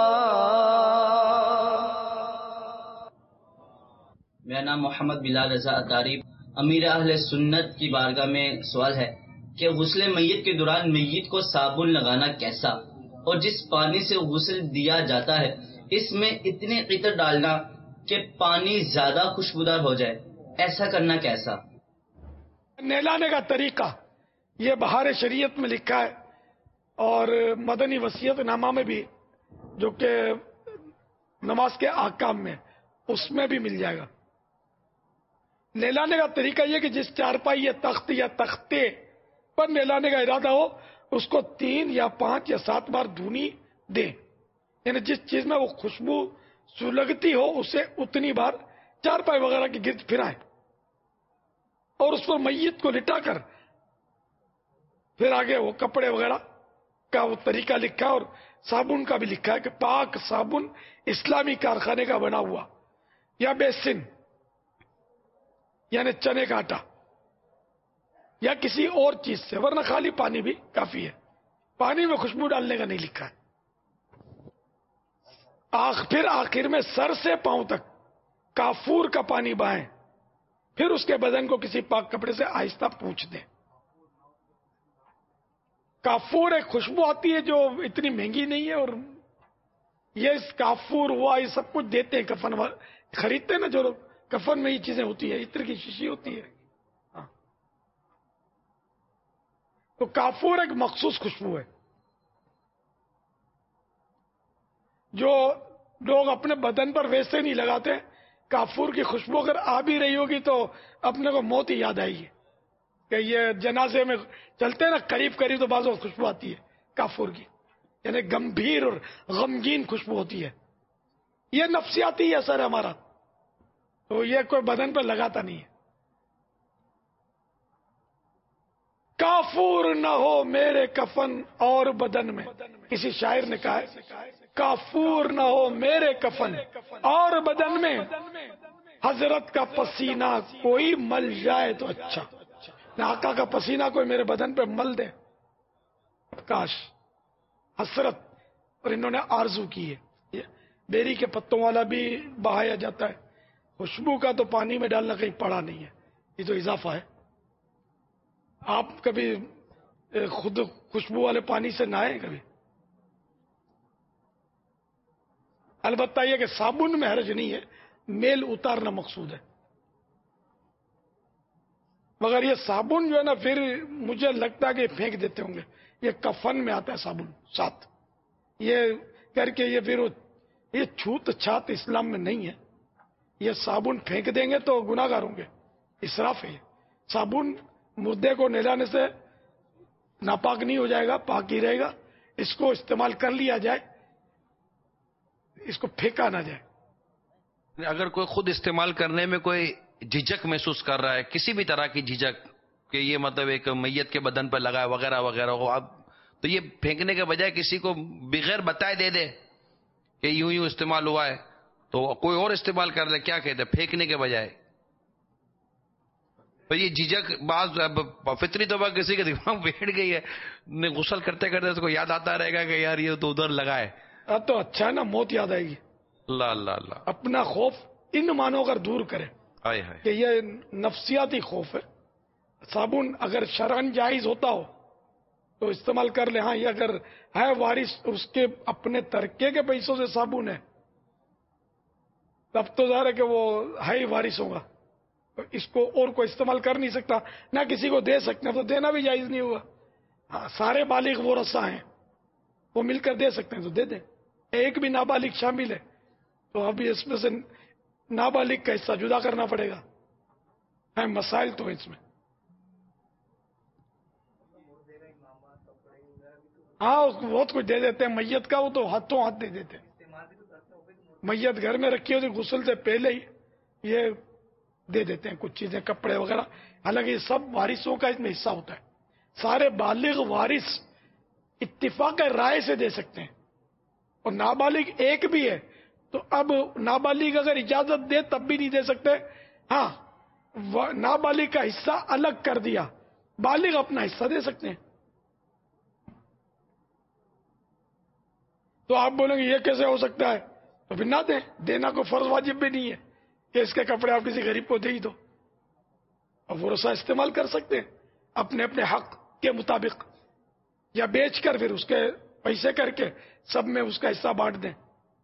میرا نام محمد بلال رضا اتاری۔ امیر اہل سنت کی بارگاہ میں سوال ہے کہ غسل میت کے دوران میت کو صابن لگانا کیسا، اور جس پانی سے غسل دیا جاتا ہے اس میں اتنے عطر ڈالنا کہ پانی زیادہ خوشبودار ہو جائے، ایسا کرنا کیسا؟ نہلانے کا طریقہ یہ بہار شریعت میں لکھا ہے، اور مدنی وصیت نامہ میں بھی، جو کہ نماز کے احکام میں، اس میں بھی مل جائے گا۔ نہلانے کا طریقہ یہ کہ جس چارپائی یا تخت یا تختے پر نہلانے کا ارادہ ہو اس کو 3 یا 5 یا 7 بار دھونی دیں، یعنی جس چیز میں وہ خوشبو سلگتی ہو اسے اتنی بار چارپائی وغیرہ کے گرد پھرائیں، اور اس پر میت کو لٹا کر پھر آگے وہ کپڑے وغیرہ کا وہ طریقہ لکھا ہے، اور صابن کا بھی لکھا ہے کہ پاک صابن اسلامی کارخانے کا بنا ہوا یا بیسن یعنی چنے کا آٹا یا کسی اور چیز سے، ورنہ خالی پانی بھی کافی ہے، پانی میں خوشبو ڈالنے کا نہیں لکھا ہے۔ پھر آخر میں سر سے پاؤں تک کافور کا پانی بہائیں، پھر اس کے بدن کو کسی پاک کپڑے سے آہستہ پوچھ دیں۔ کافور ایک خوشبو آتی ہے جو اتنی مہنگی نہیں ہے، اور یہ اس کافور ہوا یہ سب کچھ دیتے ہیں، کفن خریدتے ہیں نا جو لوگ، کفن میں یہ چیزیں ہوتی ہے، عطر کی شیشی ہوتی ہے، ہاں۔ تو کافور ایک مخصوص خوشبو ہے جو لوگ اپنے بدن پر ویسے نہیں لگاتے۔ کافور کی خوشبو اگر آ بھی رہی ہوگی تو اپنے کو موت ہی یاد آئے گی، کہ یہ جنازے میں چلتے ہیں نا قریب قریب تو بعض وقت خوشبو آتی ہے کافور کی، یعنی گمبھیر اور غمگین خوشبو ہوتی ہے۔ یہ نفسیاتی اثر ہے ہمارا، تو یہ کوئی بدن پر لگاتا نہیں ہے۔ کافور نہ ہو میرے کفن اور بدن میں، کسی شاعر نے کہا ہے کافور نہ ہو میرے کفن اور بدن میں، حضرت کا پسینہ کوئی مل جائے تو اچھا، نہ آقا کا پسینہ کوئی میرے بدن پہ مل دے، کاش۔ حسرت، اور انہوں نے آرزو کی ہے۔ یہ بیری کے پتوں والا بھی بہایا جاتا ہے، خوشبو کا تو پانی میں ڈالنا کہیں پڑا نہیں ہے، یہ تو اضافہ ہے۔ آپ کبھی خود خوشبو والے پانی سے نہائیں کبھی؟ البتہ یہ کہ صابن میں حرج نہیں ہے، میل اتارنا مقصود ہے، مگر یہ صابن جو ہے نا پھر مجھے لگتا ہے کہ پھینک دیتے ہوں گے، یہ کفن میں آتا ہے صابن ساتھ، یہ کر کے یہ پھر یہ چھوت چھات اسلام میں نہیں ہے، یہ صابن پھینک دیں گے تو گناہ گار ہوں گے، اسراف ہے۔ یہ صابن مردے کو نہلانے سے ناپاک نہیں ہو جائے گا، پاک ہی رہے گا، اس کو استعمال کر لیا جائے، اس کو پھینکا نہ جائے۔ اگر کوئی خود استعمال کرنے میں کوئی جھجک محسوس کر رہا ہے، کسی بھی طرح کی جھجک، کہ یہ مطلب ایک میت کے بدن پر لگا وغیرہ وغیرہ ہو، اب تو یہ پھینکنے کے بجائے کسی کو بغیر بتائے دے دے کہ یوں یوں استعمال ہوا ہے، تو کوئی اور استعمال کر لے، کیا کہتے ہیں پھینکنے کے بجائے۔ تو یہ جھجک بعض فطری طور پر کسی کے دماغ میں بیٹھ گئی ہے، غسل کرتے کرتے اس کو یاد آتا رہے گا کہ یار یہ تو ادھر لگا ہے، اب تو اچھا ہے نا، موت یاد آئے گی۔ اللہ اللہ اللہ، اپنا خوف ان معنوں کر دور کرے ہائے ہائے، کہ یہ نفسیاتی خوف ہے۔ صابن اگر شرعن جائز ہوتا ہو تو استعمال کر لے، ہاں یہ اگر ہے وارث اس کے اپنے ترکے کے پیسوں سے صابن ہے تب تو ظاہر ہے کہ وہ ہے ہی وارث ہوگا، اس کو اور کوئی استعمال کر نہیں سکتا، نہ کسی کو دے سکتے، تو دینا بھی جائز نہیں ہوگا۔ ہاں سارے بالغ وہ رسا ہیں، وہ مل کر دے سکتے ہیں تو دے دیں، ایک بھی نابالغ شامل ہے تو ابھی اس میں سے نابالغ کا حصہ جدا کرنا پڑے گا، ہیں مسائل تو اس میں. ہاں اس کو بہت کچھ دے دیتے ہیں میت کا، وہ تو ہاتھوں ہاتھ دے دیتے ہیں. میت گھر میں رکھی ہوتی غسل سے پہلے ہی یہ دے دیتے ہیں کچھ چیزیں، کپڑے وغیرہ. حالانکہ یہ سب وارثوں کا اس میں حصہ ہوتا ہے. سارے بالغ وارث اتفاق رائے سے دے سکتے ہیں، اور نابالغ ایک بھی ہے تو اب نابالغ اگر اجازت دے تب بھی نہیں دے سکتے. ہاں نابالغ کا حصہ الگ کر دیا، بالغ اپنا حصہ دے سکتے ہیں. تو آپ بولیں گے یہ کیسے ہو سکتا ہے؟ تو پھر نہ دیں، دینا کو فرض واجب بھی نہیں ہے کہ اس کے کپڑے آپ کسی غریب کو دے ہی دو. اور ورثہ استعمال کر سکتے ہیں اپنے اپنے حق کے مطابق، یا بیچ کر پھر اس کے پیسے کر کے سب میں اس کا حصہ بانٹ دیں.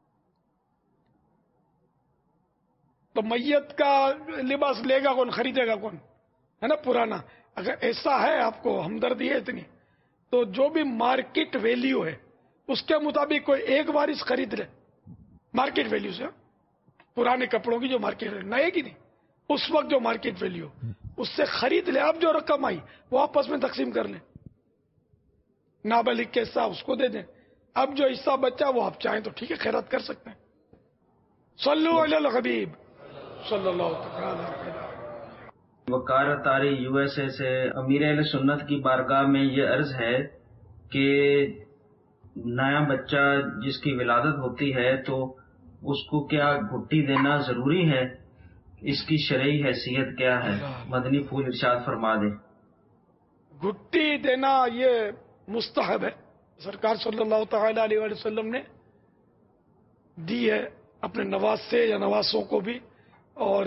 تو میت کا لباس لے گا کون، خریدے گا کون؟ ہے نا پرانا. اگر ایسا ہے آپ کو ہمدردی ہے اتنی، تو جو بھی مارکیٹ ویلیو ہے اس کے مطابق کوئی ایک وارث خرید لے. مارکیٹ ویلیو سے، پرانے کپڑوں کی جو مارکیٹ ویلیو، نئے کی نہیں، اس وقت جو مارکیٹ ویلیو اس سے خرید لے. اب جو رقم آئی وہ آپس میں تقسیم کر لیں، نابالغ کے حصہ اس کو دے دیں. اب جو حصہ بچا وہ آپ چاہیں تو ٹھیک ہے خیرات کر سکتے ہیں. صلو علی الحبیب صلی اللہ تعالی علیہ. وقار اطاری USA سے. امیر اہل سنت کی بارگاہ میں یہ عرض ہے کہ نیا بچہ جس کی ولادت ہوتی ہے تو اس کو کیا گھٹی دینا ضروری ہے؟ اس کی شرعی حیثیت کیا ہے؟ مدنی پھول ارشاد فرما دیں. گھٹی دینا یہ مستحب ہے، سرکار صلی اللہ تعالی علیہ وسلم نے دی ہے اپنے نواز سے یا نواسوں کو بھی. اور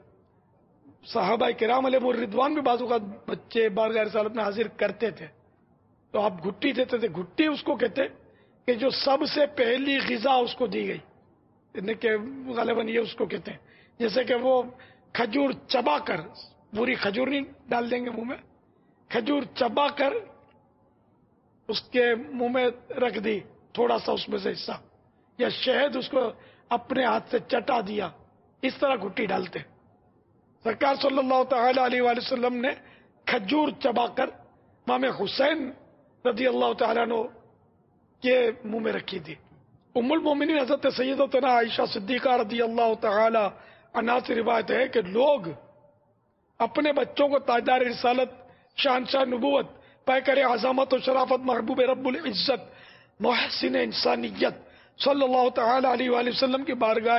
صحابہ کرام علیہ الرضوان بھی بعض اوقات بچے بارگاہ رسالت میں حاضر کرتے تھے تو آپ گھٹی دیتے تھے. گھٹی اس کو کہتے کہ جو سب سے پہلی غذا اس کو دی گئی، یعنی کہ غالباً یہ اس کو کہتے ہیں. جیسے کہ وہ کھجور چبا کر، پوری کھجور نہیں ڈال دیں گے منہ میں، کھجور چبا کر اس کے منہ میں رکھ دی تھوڑا سا اس میں سے حصہ، یا شہد اس کو اپنے ہاتھ سے چٹا دیا، اس طرح گھٹی ڈالتے. سرکار صلی اللہ تعالی علیہ وآلہ وسلم نے کھجور چبا کر امام حسین رضی اللہ تعالیٰ عنہ کے منہ میں رکھی تھی. ام المومنین حضرت سیدتنا عائشہ صدیقہ رضی اللہ تعالی عنہا سے روایت ہے کہ لوگ اپنے بچوں کو تاجدار رسالت، شہنشاہ نبوت، پیکر عظمت و شرافت، محبوب رب العزت، محسن انسانیت صلی اللہ تعالی علیہ وآلہ وسلم کی بارگاہ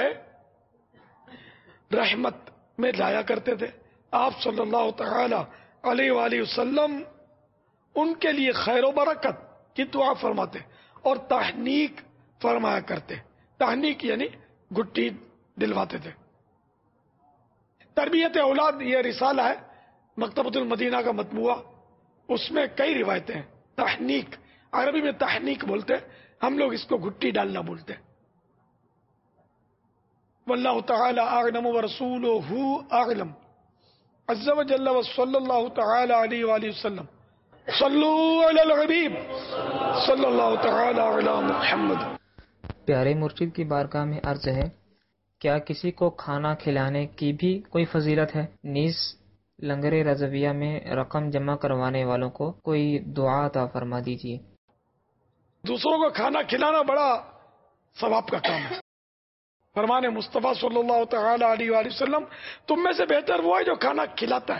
رحمت میں لایا کرتے تھے. آپ صلی اللہ تعالی علیہ وآلہ وسلم ان کے لیے خیر و برکت کی دعا فرماتے اور تحنیک فرمایا کرتے. تحنیک یعنی گھٹی دلواتے تھے. تربیت اولاد یہ رسالہ ہے مکتبۃ المدینہ کا مطبوعہ، اس میں کئی روایتیں ہیں. تحنیک عربی میں تحنیک بولتے، ہم لوگ اس کو گھٹی ڈالنا بولتے. واللہ تعالی اعلم ورسولہ اعلم عز وجل وصلی اللہ تعالی علیہ وآلہ وسلم. صلو علی الحبیب صلی اللہ تعالی علی محمد. پیارے مرشد کی بارگاہ میں عرض ہے، کیا کسی کو کھانا کھلانے کی بھی کوئی فضیلت ہے؟ نیز لنگر رضویہ میں رقم جمع کروانے والوں کو کوئی دعا عطا فرما دیجیے. دوسروں کو کھانا کھلانا بڑا ثواب کا کام ہے. فرمان مصطفیٰ صلی اللہ تعالی علیہ وآلہ وسلم، تم میں سے بہتر وہ ہے جو کھانا کھلاتا ہے.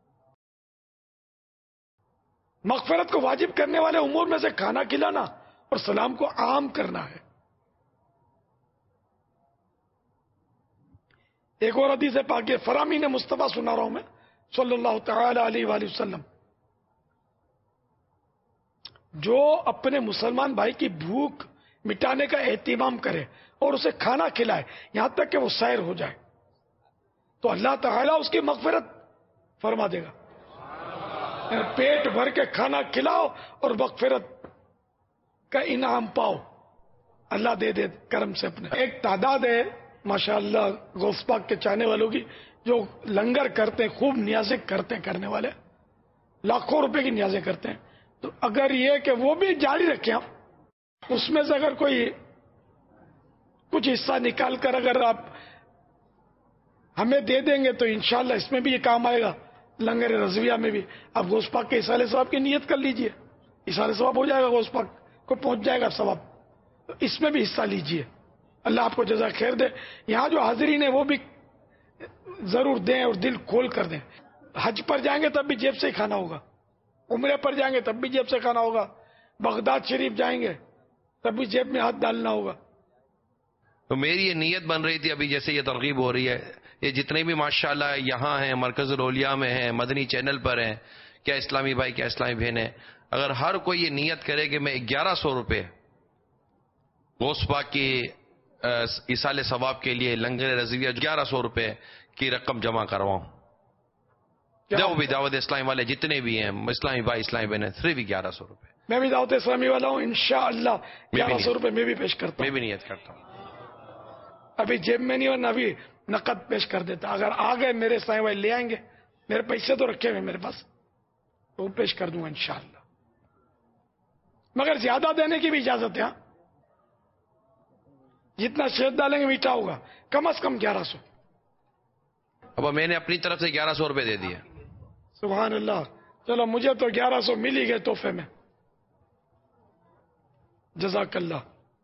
مغفرت کو واجب کرنے والے امور میں سے کھانا کھلانا اور سلام کو عام کرنا ہے. ایک اور حدیث پاک فرامین مصطفیٰ سنا رہا ہوں میں صلی اللہ تعالی علیہ وآلہ وسلم، جو اپنے مسلمان بھائی کی بھوک مٹانے کا اہتمام کرے اور اسے کھانا کھلائے یہاں تک کہ وہ سیر ہو جائے تو اللہ تعالیٰ اس کی مغفرت فرما دے گا. پیٹ بھر کے کھانا کھلاؤ اور مغفرت کا انعام پاؤ، اللہ دے دے کرم سے اپنے. ایک تعداد ہے ماشاءاللہ غوث پاک کے چاہنے والوں کی جو لنگر کرتے ہیں، خوب نیازیں کرتے ہیں، کرنے والے لاکھوں روپے کی نیازیں کرتے ہیں. تو اگر یہ کہ وہ بھی جاری رکھیں، آپ اس میں سے اگر کوئی کچھ حصہ نکال کر اگر آپ ہمیں دے دیں گے تو انشاءاللہ اس میں بھی یہ کام آئے گا، لنگر رضویہ میں بھی. اب غوث پاک کے اصالہ ثواب کی نیت کر لیجئے، اصالہ ثواب ہو جائے گا، غوث پاک کو پہنچ جائے گا ثواب. اس میں بھی حصہ لیجئے. اللہ آپ کو جزائے خیر دے. یہاں جو حاضرین ہیں وہ بھی ضرور دیں اور دل کھول کر دیں. حج پر جائیں گے تب بھی جیب سے ہی کھانا ہوگا، عمرے پر جائیں گے تب بھی جیب سے کھانا ہوگا، بغداد شریف جائیں گے تب بھی جیب میں ہاتھ ڈالنا ہوگا. تو میری یہ نیت بن رہی تھی ابھی جیسے یہ ترغیب ہو رہی ہے، یہ جتنے بھی ماشاءاللہ یہاں ہیں، مرکز الاولیاء میں ہیں، مدنی چینل پر ہیں، کیا اسلامی بھائی کیا اسلامی بہنیں، اگر ہر کوئی یہ نیت کرے کہ میں 1100 روپے غوث پاک کی ایصال ثواب کے لیے لنگر رضویہ 1100 روپے کی رقم جمع کرواؤں، جو بھی دعوت اسلامی والے جتنے بھی ہیں اسلامی بھائی اسلامی بہنیں، صرف 1100 روپے. میں بھی دعوت اسلامی والا ہوں، انشاءاللہ 1100 روپے میں بھی پیش کرتا ہوں. میں بھی نیت کرتا ہوں. ابھی جیب میں نہیں اور ابھی نقد پیش کر دیتا. اگر آ گئے میرے اسلامی بھائی لے آئیں گے، میرے پیسے تو رکھے ہوئے میرے پاس، وہ پیش کر دوں گا انشاءاللہ. مگر زیادہ دینے کی بھی اجازت ہے. جتنا شہد ڈالیں گے میٹھا ہوگا، کم از کم 1100. اب میں نے اپنی طرف سے 1100 روپے دے دیے. سبحان اللہ. چلو مجھے تو 1100 مل ہی گئے تحفے میں. جزاک اللہ.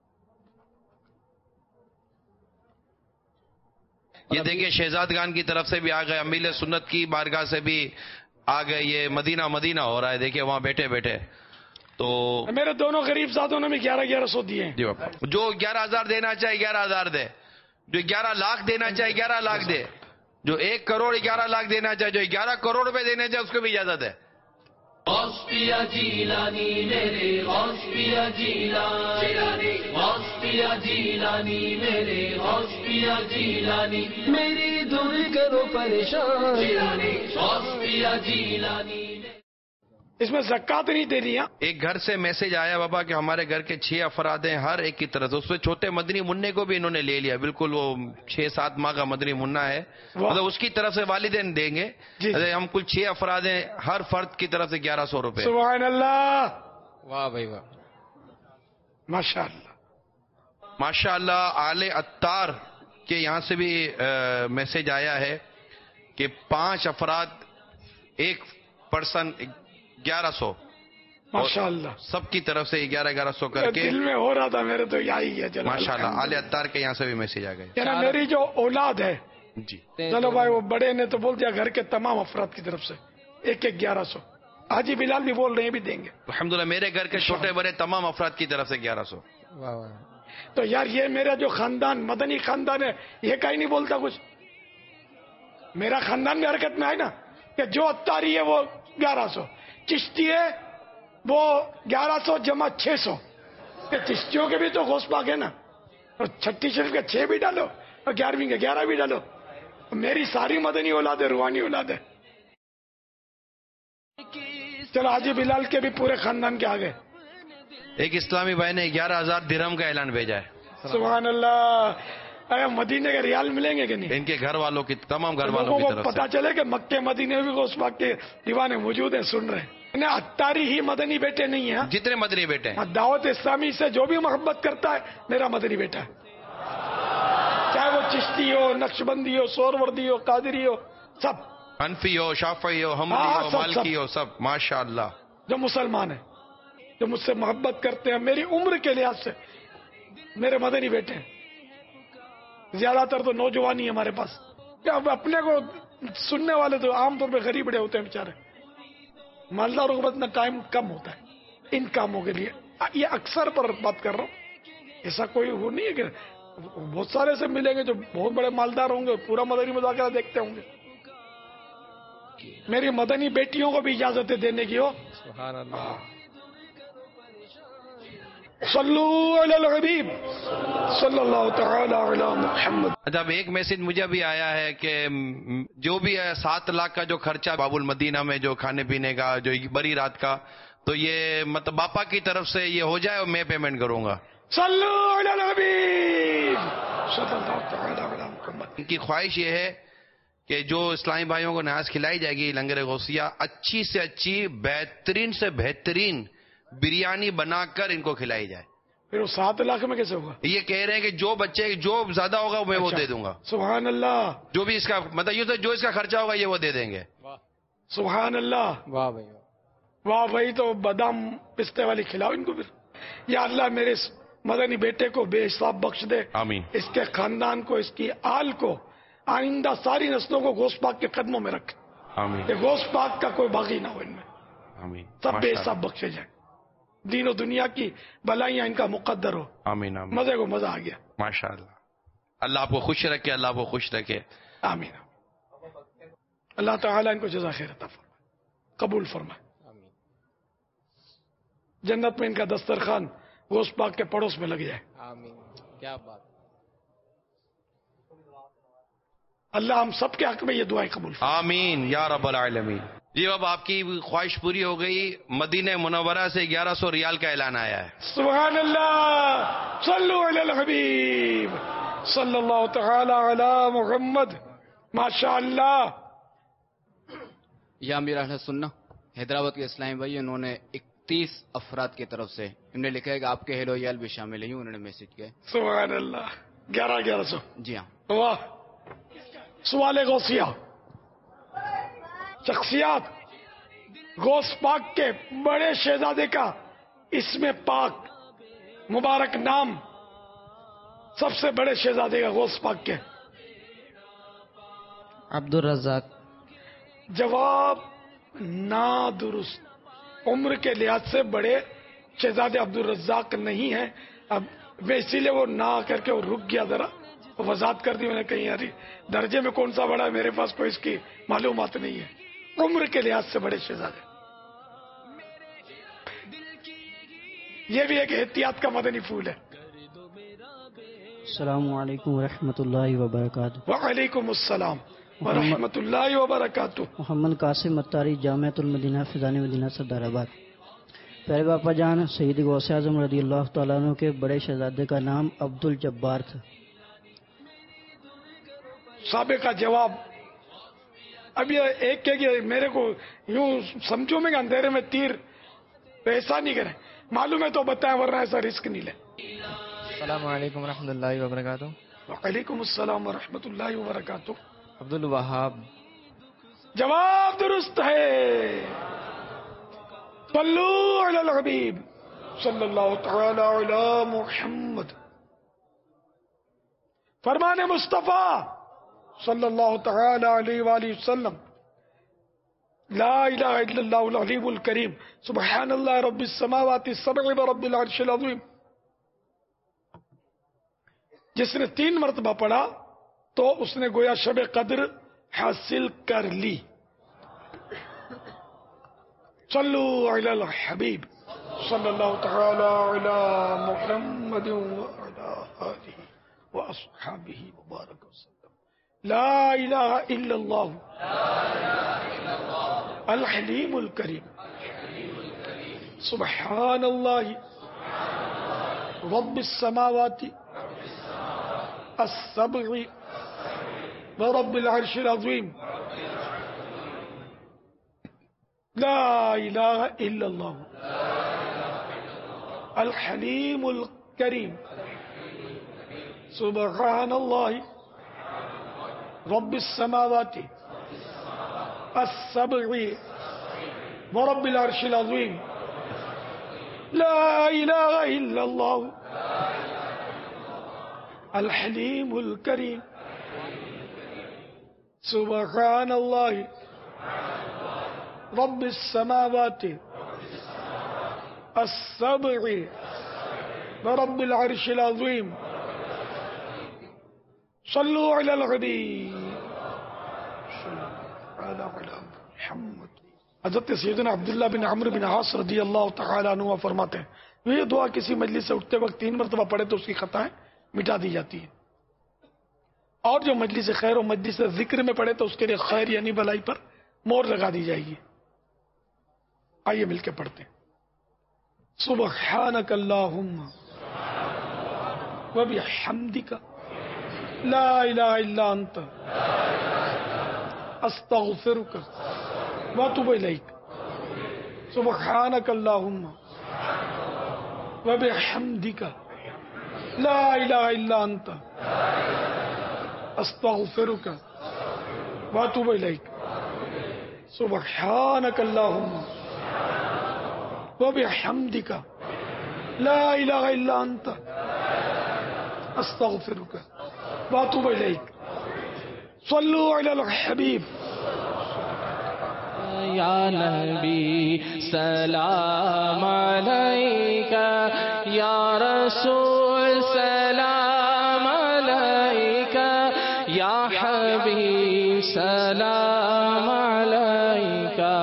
یہ دیکھیں شہزادگان کی طرف سے بھی آ گئے، امیل سنت کی بارگاہ سے بھی آ گئے. یہ مدینہ مدینہ ہو رہا ہے، دیکھیں وہاں بیٹھے بیٹھے. تو میرے دونوں غریب ساتھوں نے بھی 1100 دیے ہیں. جو 11,000 دینا چاہے 11,000 دے، جو 11 لاکھ دینا چاہے 11 لاکھ دے، جو 1 کروڑ 11 لاکھ دینا چاہے، جو 11 کروڑ روپے دینا چاہے، اس کو بھی اجازت ہے. غوث پیا جیلانی میرے، غوث پیا جیلانی، غوث پیا جیلانی میرے، غوث پیا جیلانی، میری دور کرو پریشان، غوث پیا جیلانی. اس میں زکات نہیں دینی ہے. ایک گھر سے میسج آیا بابا کہ ہمارے گھر کے 6 افراد ہیں، ہر ایک کی طرف سے، اس میں چھوٹے مدنی منع کو بھی انہوں نے لے لیا، بالکل وہ 6-7 ماہ کا مدنی منع ہے، مطلب اس کی طرف سے والدین دیں گے. ہم کل 6 افراد ہیں، ہر فرد کی طرف سے 1100 روپے. سبحان اللہ. واہ بھائی واہ، ماشاء اللہ ماشاء اللہ. آل عطار کے یہاں سے بھی میسج آیا ہے کہ 5 افراد، 1 پرسن 1100. ماشاء اللہ. سب کی طرف سے 1100 کر کے دل میں ہو رہا تھا میرے تو یہی ہے. ماشاء اللہ. آل عطار کے یہاں سے بھی میسج آ گئے. میری جو اولاد ہے، جی چلو بھائی، وہ بڑے نے تو بول دیا گھر کے تمام افراد کی طرف سے 1100. حاجی بلال بھی بول رہے ہیں بھی دیں گے الحمدللہ. میرے گھر کے چھوٹے بڑے تمام افراد کی طرف سے 1100. تو یار یہ میرا جو خاندان مدنی خاندان ہے، یہ کہیں نہیں بولتا کچھ. میرا خاندان میں حرکت میں آئے نا کہ جو عطاری ہے وہ 1100، چشتی ہے وہ 1100 جمع 600. چشتیوں کے بھی تو غوث پاک ہے نا، اور چھٹی شریف کے 6 بھی ڈالو اور 11ویں کے 11 بھی ڈالو. میری ساری مدنی اولاد ہے، روحانی اولاد ہے. چلو حاجی بلال کے بھی پورے خاندان کے آگے. ایک اسلامی بھائی نے 11,000 درہم کا اعلان بھیجا ہے. سبحان اللہ. مدینے کے ریال ملیں گے کہ نہیں؟ ان کے گھر والوں کی، تمام گھر والوں کی طرف سے. پتا چلے کہ مکے مدینے بھی غوث پاک کے دیوانے موجود ہیں، سن رہے ہیں. عطاری ہی مدنی بیٹے نہیں ہیں، جتنے مدنی بیٹے ہیں. دعوت اسلامی سے جو بھی محبت کرتا ہے میرا مدنی بیٹا ہے، چاہے وہ چشتی ہو، نقشبندی ہو، سوروردی ہو، قادری ہو، سب، حنفی ہو، شافعی ہو، حنبلی ہو، مالکی ہو، سب ماشاء اللہ. جو مسلمان ہیں، جو مجھ سے محبت کرتے ہیں میری عمر کے لحاظ سے، میرے مدنی بیٹے ہیں. زیادہ تر تو نوجوان ہی ہمارے پاس. اب اپنے کو سننے والے تو عام طور پہ غریب بڑے ہوتے ہیں بیچارے. مالداروں کو اتنا ٹائم کم ہوتا ہے ان کاموں کے لیے. یہ اکثر پر بات کر رہا ہوں، ایسا کوئی وہ نہیں ہے کہ بہت سارے سے ملیں گے جو بہت بڑے مالدار ہوں گے، پورا مدنی مذاکرہ دیکھتے ہوں گے. میری مدنی بیٹیوں کو بھی اجازت ہے دینے کی ہو. سبحان اللہ. صلو علی الحبیب صلی اللہ تعالی علی محمد. جب ایک میسج مجھے بھی آیا ہے کہ جو بھی ہے 7 لاکھ کا جو خرچہ باب المدینہ میں جو کھانے پینے کا جو بڑی رات کا، تو یہ مطلب باپا کی طرف سے یہ ہو جائے اور میں پیمنٹ کروں گا. صلو علی الحبیب صلی اللہ تعالی علی محمد. ان کی خواہش یہ ہے کہ جو اسلامی بھائیوں کو نماز کھلائی جائے گی لنگر غوثیہ، اچھی سے اچھی، بہترین سے بہترین بریانی بنا کر ان کو کھلائی جائے. پھر وہ 7 لاکھ میں کیسے ہوگا؟ یہ کہہ رہے ہیں کہ جو بچے جو زیادہ ہوگا میں وہ دے دوں گا. سبحان اللہ. جو بھی اس کا مطلب یہ تو جو اس کا خرچہ ہوگا یہ وہ دے دیں گے. سبحان اللہ. واہ بھائی واہ بھائی. تو بادام پستے والی کھلاؤ ان کو پھر. یا اللہ میرے اس مدنی بیٹے کو بے حساب بخش دے. آمین. اس کے خاندان کو، اس کی آل کو، آئندہ ساری نسلوں کو غوث پاک کے قدموں میں رکھ. آمین. کہ غوث پاک کا کوئی باغی نہ ہو ان میں. آمین. سب بے حساب بخشے جائیں. دین و دنیا کی بلائیاں ان کا مقدر ہو. آمین. آمین. مزے کو مزہ آ گیا. ماشاء اللہ. اللہ آپ کو خوش رکھے. اللہ آپ کو خوش رکھے. آمین. اللہ تعالیٰ ان کو جزا خیر عطا فرمائے، قبول فرمائے. جنت میں ان کا دسترخوان غوث پاک کے پڑوس میں لگ جائے. آمین. کیا بات. اللہ ہم سب کے حق میں یہ دعائیں قبول فرمائے. آمین یا رب العالمین. جی اب آپ کی خواہش پوری ہو گئی. مدینہ منورہ سے 1100 ریال کا اعلان آیا ہے. سبحان اللہ. صلو علی الحبیب صلی اللہ تعالی علی محمد. ماشاء اللہ. یا امیر اہل سنت حیدرآباد کے اسلامی بھائی، انہوں نے 31 افراد کی طرف سے انہوں نے لکھا ہے کہ آپ کے ہیلو یال بھی شامل ہیں. انہوں نے میسج کیا. سبحان اللہ. 1100. جی ہاں. واہ. سوال غوثیہ. شخصیات غوث پاک کے بڑے شہزادے کا اسم پاک مبارک نام، سب سے بڑے شہزادے کا غوث پاک کے. عبد الرزاق. جواب نادرست. عمر کے لحاظ سے بڑے شہزادے عبد الرزاق نہیں ہیں. اب میں اسی لیے وہ نہ کر کے وہ رک گیا، ذرا وضاحت کر دی میں نے. کہیں یار درجے میں کون سا بڑا ہے، میرے پاس کوئی اس کی معلومات نہیں ہے. عمر کے لحاظ سے بڑے شہزادے. یہ بھی ایک احتیاط کا مدنی پھول ہے. السلام علیکم ورحمۃ اللہ وبرکاتہ. وعلیکم السلام ورحمۃ اللہ وبرکاتہ. محمد قاسم اتاری، جامعۃ المدینہ فیضان مدینہ سردار آباد. پہلے باپا جان سید غوث اعظم رضی اللہ تعالیٰ عنہ کے بڑے شہزادے کا نام عبد الجبار تھا. سابقہ جواب. اب یہ ایک کہ میرے کو یوں سمجھو میں کہ اندھیرے میں تیر ایسا نہیں کریں. معلوم ہے تو بتائیں، ورنہ ایسا رسک نہیں لیں. السلام علیکم ورحمۃ اللہ وبرکاتہ. وعلیکم السلام ورحمۃ اللہ وبرکاتہ. عبد الوہاب. جواب درست ہے. صلو علی الحبیب صلی اللہ تعالی علی محمد. فرمان مصطفیٰ صلی اللہ تعالی علیہ وآلہ وسلم. لا الہ الا اللہ العلیم الکریم سبحان اللہ رب السماوات السبع ورب العرش العظیم. جس نے 3 مرتبہ پڑھا تو اس نے گویا شب قدر حاصل کر لی. صلو علی الحبیب صلی اللہ تعالی علی محمد وعلی آلہ واصحابہ وبارک وسلم. لا الہ الا اللہ الحلیم الکریم سبحان اللہ رب السماوات السبع ورب العرش العظیم. لا الہ الا اللہ الحلیم الکریم سبحان اللہ رب السماوات السبع ورب العرش العظیم. لا الہ الا اللہ الحلیم الکریم سبحان اللہ رب السماوات السبع ورب العرش العظیم. صلو علی الحبیب محمد. حضرت سیدنا عبداللہ بن عمرو بن عاص رضی اللہ تعالی عنہ فرماتے ہیں یہ دعا کسی مجلس سے اٹھتے وقت 3 مرتبہ پڑھے تو اس کی خطائیں مٹا دی جاتی ہیں، اور جو مجلس خیر و مجلس ذکر میں پڑھے تو اس کے لیے خیر یعنی بلائی پر مور لگا دی جائے گی. آئیے مل کے پڑھتے ہیں. سبحانک اللہم وبحمدک لا الہ الا انت استغفرک واتوب الیک. سبحانک اللہم وبحمدک لا الہ الا انت استغفرک واتوب الیک سبحانک اللہم وبحمدک لا الہ الا انت استغفرک واتوب الیک صلو علی الحبیب یا نبی سلام علیکہ یا رسول سلام علیکہ یا حبیب سلام علیکہ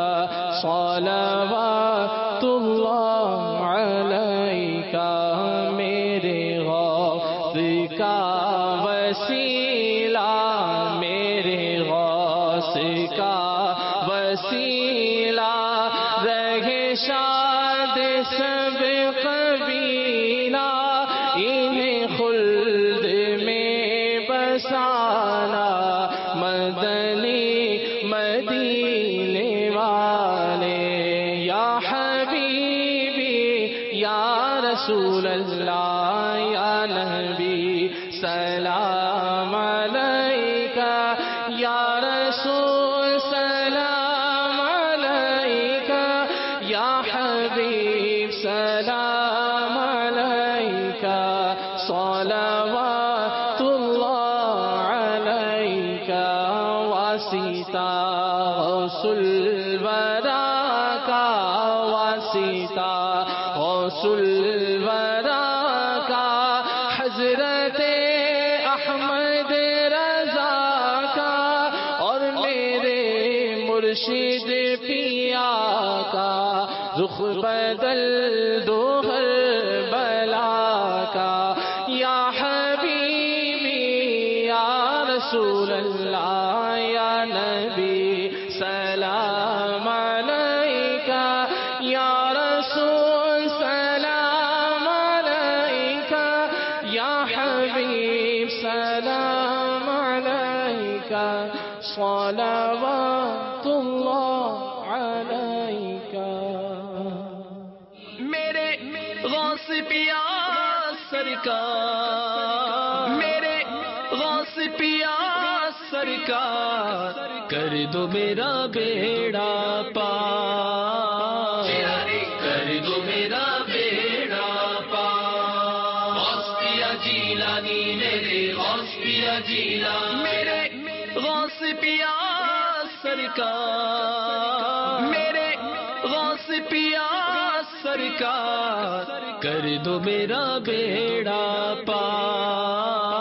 صلوات اللہ علیکہ میرے غوث کا وسیلہ میرے غوث کا وسیلہ رہے شاد سب قبیلہ انہیں خلد میں بسانا مدنی مدینے والے یا حبیبی یا رسول اللہ یا نبی سلام علیکہ یا رسول سلام علیکہ یا حبیب سلام علیکہ صلوات اللہ علیکہ واسطہ غوث الورا کا واسطہ غوث الورا کا حضرت احمد رضا کا اور میرے مرشد پیا کا رخ بدل دو ہر بلا کا یا حبیبی یا رسول اللہ یا نبی سلام علیکہ یا رسول سلام علیکہ یا حبیب سلام علیکہ صلوات اللہ علیکہ میرے غوث پیا سرکار میرے غوث پیا سرکار کر دو میرا بیڑا پار کر دو میرا بیڑا پار غوث پیا جیلانی میرے غوث پیا جیلانی میرے غوث پیا سرکار میرے غوث پیا سرکار کر دو میرا بیڑا پار